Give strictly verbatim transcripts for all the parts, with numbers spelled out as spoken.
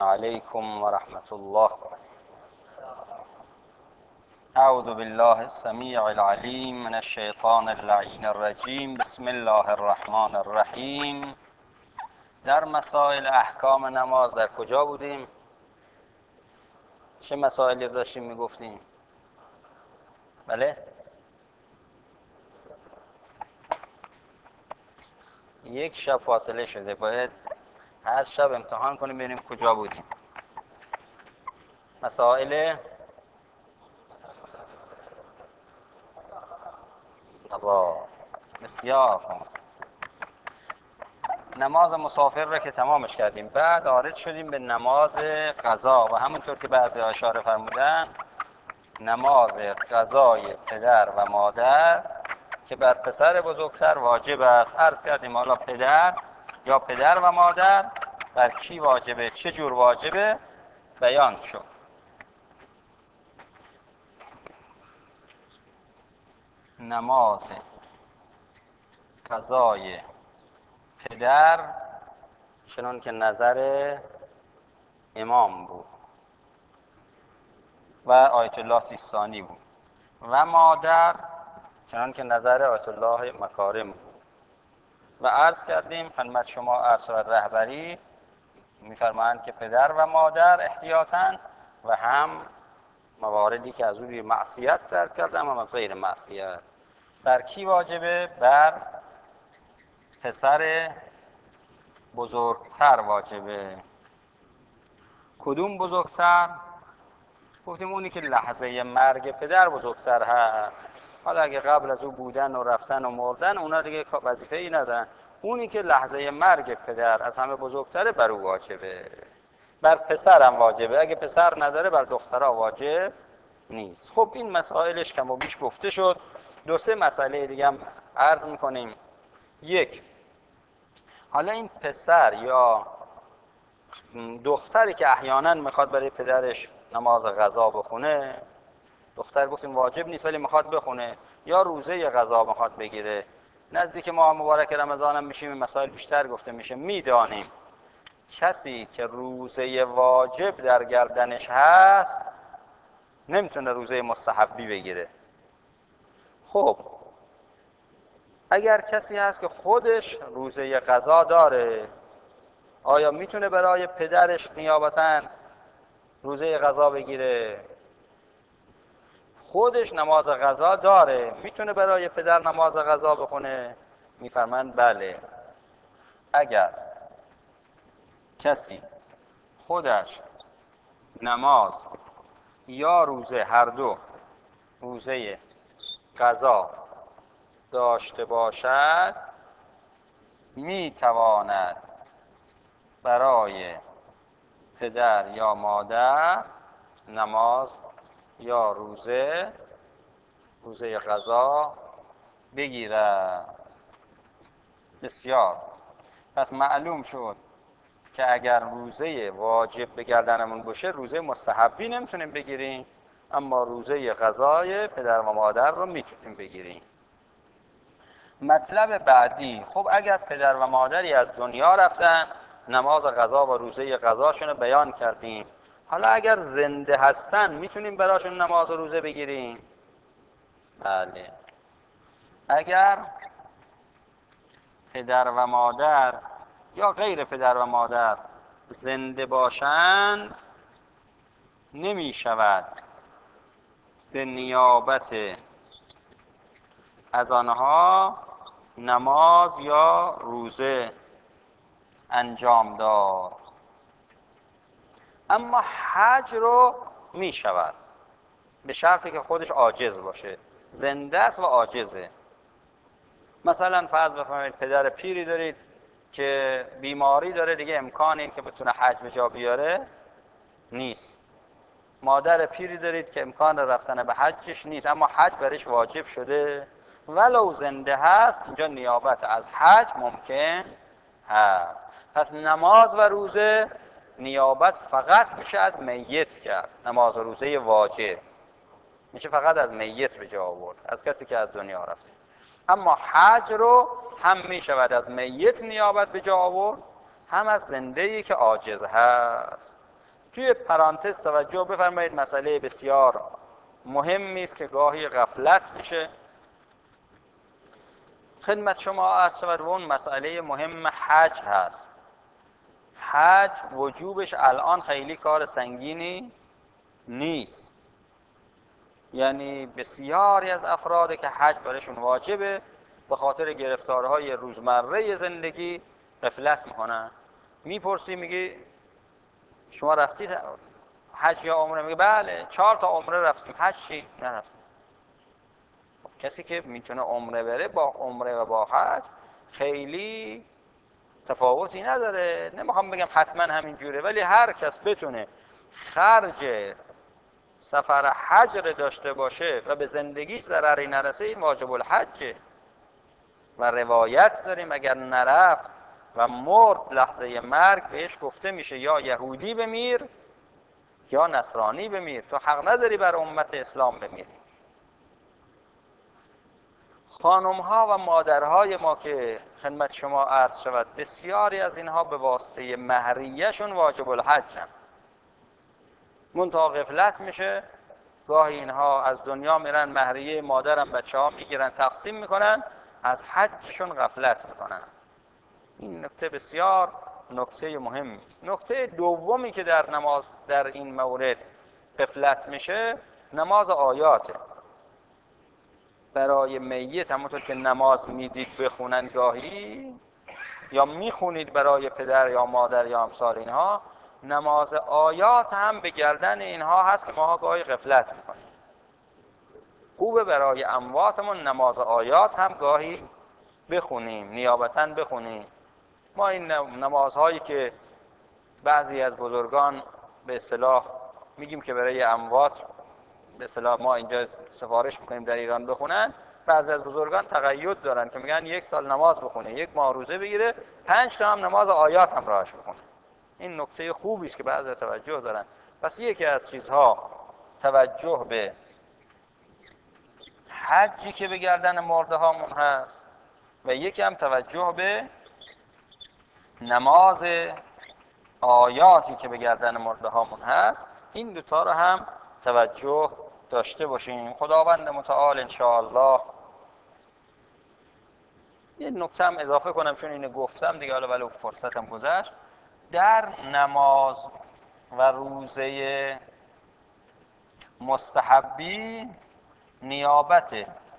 عليكم ورحمة الله. أعوذ بالله السميع العليم من الشيطان اللعين الرجيم. بسم الله الرحمن الرحیم. در مسائل احکام نماز در کجا بودیم؟ چه مسائلی داشتیم میگفتیم؟ بله؟ یک شب فاصله شده، باید هر شب امتحان کنیم ببینیم کجا بودیم. مسائل الله بسیار خوب. نماز مسافر را که تمامش کردیم، بعد وارد شدیم به نماز قضا و همونطور که بعضی ها اشاره فرمودن نماز قضای پدر و مادر که بر پسر بزرگتر واجب است. عرض کردیم حالا پدر یا پدر و مادر بر کی واجبه، چه جور واجبه، بیان شد. نماز قضای پدر چنان که نظر امام بود و آیت الله سیستانی بود و مادر چنان که نظر آیت الله مکارم بود. و عرض کردیم خدمت شما ارشد رهبری میفرمایند که پدر و مادر احتیاطاً و هم مواردی که از روی معصیت ترک کردن و از غیر معصیت بر کی واجبه؟ بر پسر بزرگتر واجبه. کدوم بزرگتر؟ گفتیم اونی که لحظه مرگ پدر بزرگتر هست. حالا اگه قبل از او بودن و رفتن و مردن اونا دیگه وظیفه ای ندارن. اونی که لحظه مرگ پدر از همه بزرگتره بر او واجبه. بر پسر هم واجبه، اگه پسر نداره بر دخترها واجب نیست. خب این مسائلش کم و بیش گفته شد. دو سه مسئله دیگه هم عرض میکنیم. یک، حالا این پسر یا دختری که احیانا میخواد برای پدرش نماز قضا بخونه، دختر گفتیم واجب نیست ولی میخواد بخونه، یا روزه قضا میخواد بگیره، نزدیک ماه مبارک رمضان هم میشیم مسائل بیشتر گفته میشه. میدانیم کسی که روزه واجب در گردنش هست نمیتونه روزه مستحبی بگیره. خب اگر کسی هست که خودش روزه قضا داره، آیا میتونه برای پدرش نیابتاً روزه قضا بگیره؟ خودش نماز قضا داره، میتونه برای پدر نماز قضا بخونه؟ میفرمایند بله. اگر کسی خودش نماز یا روزه، هر دو روزه قضا داشته باشد، میتواند برای پدر یا مادر نماز یا روزه روزه قضا بگیرد. بسیار. پس معلوم شد که اگر روزه واجب به گردنمون باشه روزه مستحبی نمیتونیم بگیریم، اما روزه قضای پدر و مادر رو میتونیم بگیریم. مطلب بعدی، خب اگر پدر و مادری از دنیا رفتن نماز قضا و روزه قضاشون رو بیان کردیم. حالا اگر زنده هستن میتونیم براشون نماز و روزه بگیریم؟ بله. اگر پدر و مادر یا غیر پدر و مادر زنده باشند نمی شود به نیابت از آنها نماز یا روزه انجام داد، اما حج رو می شود به شرطی که خودش عاجز باشه، زنده است و عاجزه. مثلا فرض بفرمایید پدر پیری دارید که بیماری داره، دیگه امکانی که بتونه حج به جا بیاره نیست. مادر پیری دارید که امکان رفتن به حجش نیست، اما حج برش واجب شده، ولو زنده هست، اینجا نیابت از حج ممکن هست. پس نماز و روزه نیابت فقط میشه از میت کرد. نماز و روزه واجب میشه فقط از میت به جا آورد، از کسی که از دنیا رفته. اما حج رو هم میشود از میت نیابت به جا آورد، هم از زنده‌ای که عاجز هست. توی پرانتز توجه بفرمایید، مسئله بسیار مهمی است که گاهی غفلت میشه. خدمت شما عرض شود اون مسئله مهم حج هست. حج وجوبش الان خیلی کار سنگینی نیست، یعنی بسیاری از افرادی که حج برایشون واجبه به خاطر گرفتارهای روزمره زندگی غفلت میکنن. میپرسی میگی شما رفتید حج یا عمره؟ میگه بله چهار تا عمره رفتیم. حج چی؟ نرفتیم. کسی که میتونه عمره بره با عمره و با حج خیلی تفاوتی نداره. نمیخوام بگم حتما همین جوره، ولی هر کس بتونه خرج سفر حج داشته باشه و به زندگیش ضرری نرسه، این واجب الحجه. و روایت داریم اگر نرفت و مرد لحظه مرگ بهش گفته میشه یا یهودی بمیر یا نصرانی بمیر، تو حق نداری بر امت اسلام بمیری. خانم ها و مادرهای ما که خدمت شما عرض شود بسیاری از اینها به واسطه مهریه شون واجب الحجن، منتها غفلت میشه. گاهی اینها از دنیا میرن، مهریه مادرم بچه ها میگیرن تقسیم میکنن، از حجشون غفلت میکنن. این نکته بسیار نکته مهمی است. نکته دومی که در نماز در این مورد غفلت میشه نماز آیاته. برای میت همونطور که نماز میدید بخونن گاهی یا میخونید برای پدر یا مادر یا امثال اینها، نماز آیات هم به گردن اینها هست که ما گاهی غفلت میکنیم. خوبه برای امواتمون نماز آیات هم گاهی بخونیم، نیابتاً بخونیم. ما این نمازهایی که بعضی از بزرگان به اصطلاح میگیم که برای اموات به اصطلاح ما اینجا سفارش میکنیم در ایران بخونن، بعضی از بزرگان تقید دارن که میگن یک سال نماز بخونه، یک ماه روزه بگیره، پنج تا هم نماز آیات هم راهش بخونه. این نکته خوبی است که بعضی توجه دارن. پس یکی از چیزها توجه به حجی که به گردن مرده هامون هست و یکی هم توجه به نماز آیاتی که به گردن مرده هامون هست. این دوتا رو هم توجه داشته باشیم. خداوند متعال انشاءالله. یه نکته هم اضافه کنم چون اینو گفتم دیگه، حالا ولی فرصتم گذشت. در نماز و روزه مستحبی نیابت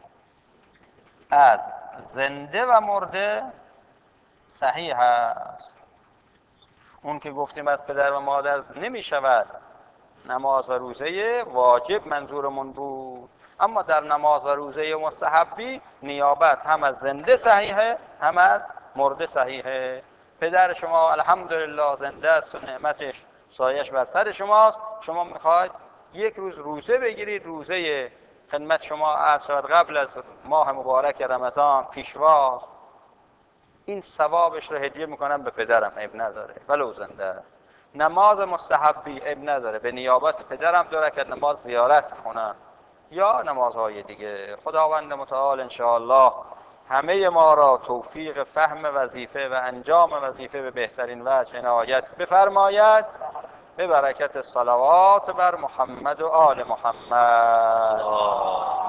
از زنده و مرده صحیح است. اون که گفتیم از پدر و مادر نمی شود نماز و روزه واجب منظورمون بود، اما در نماز و روزه مستحبی نیابت هم از زنده صحیحه هم از مرده صحیحه. پدر شما الحمدلله زنده است و نعمتش سایش بر سر شماست، شما میخواید یک روز روزه بگیرید، روزه خدمت شما عرض شود قبل از ماه مبارک رمضان پیشواست، این ثوابش رو هدیه میکنم به پدرم، عیب نداره ولو زنده. نماز مستحبی عیب نداره، به نیابت پدرم دو رکعت نماز زیارت میکنم یا نمازهای دیگه. خداوند متعال انشاءالله همه ما را توفیق فهم وظیفه و انجام وظیفه به بهترین وجه عنایت بفرماید، به برکت صلوات بر محمد و آل محمد.